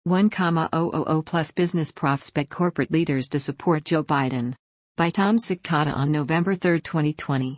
1,000 plus business prospect corporate leaders to support Joe Biden. By Tom Sikata on November 3, 2020.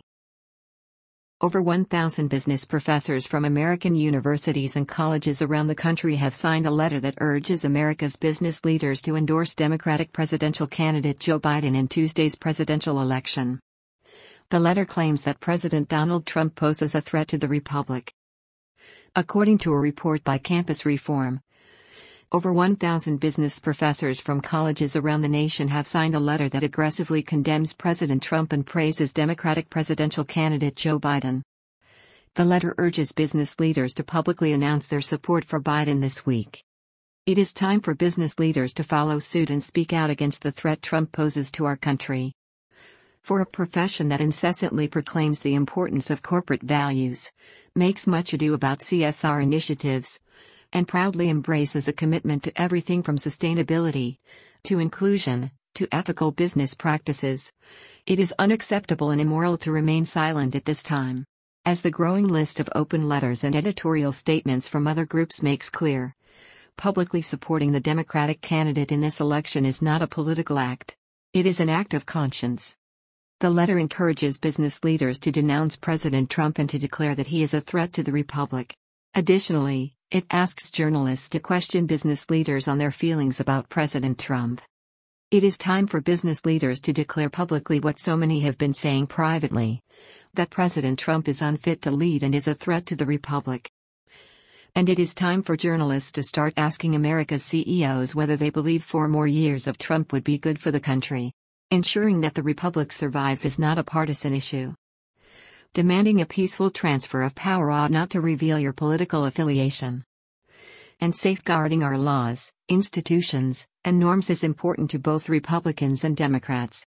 Over 1,000 business professors from American universities and colleges around the country have signed a letter that urges America's business leaders to endorse Democratic presidential candidate Joe Biden in Tuesday's presidential election. The letter claims that President Donald Trump poses a threat to the republic. According to a report by Campus Reform, over 1,000 business professors from colleges around the nation have signed a letter that aggressively condemns President Trump and praises Democratic presidential candidate Joe Biden. The letter urges business leaders to publicly announce their support for Biden this week. It is time for business leaders to follow suit and speak out against the threat Trump poses to our country. For a profession that incessantly proclaims the importance of corporate values, makes much ado about CSR initiatives, and proudly embraces a commitment to everything from sustainability, to inclusion, to ethical business practices, it is unacceptable and immoral to remain silent at this time. As the growing list of open letters and editorial statements from other groups makes clear, publicly supporting the Democratic candidate in this election is not a political act. It is an act of conscience. The letter encourages business leaders to denounce President Trump and to declare that he is a threat to the republic. Additionally, it asks journalists to question business leaders on their feelings about President Trump. It is time for business leaders to declare publicly what so many have been saying privately, that President Trump is unfit to lead and is a threat to the republic. And it is time for journalists to start asking America's CEOs whether they believe 4 more years of Trump would be good for the country. Ensuring that the republic survives is not a partisan issue. Demanding a peaceful transfer of power ought not to reveal your political affiliation. And safeguarding our laws, institutions, and norms is important to both Republicans and Democrats.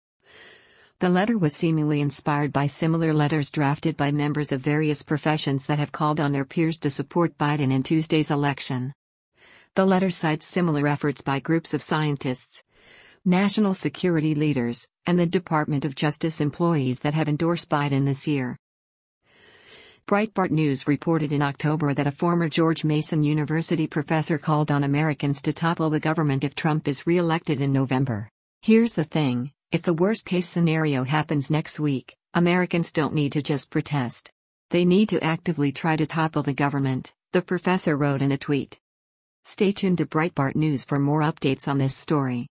The letter was seemingly inspired by similar letters drafted by members of various professions that have called on their peers to support Biden in Tuesday's election. The letter cites similar efforts by groups of scientists, national security leaders, and the Department of Justice employees that have endorsed Biden this year. Breitbart News reported in October that a former George Mason University professor called on Americans to topple the government if Trump is re-elected in November. Here's the thing, if the worst-case scenario happens next week, Americans don't need to just protest. They need to actively try to topple the government, the professor wrote in a tweet. Stay tuned to Breitbart News for more updates on this story.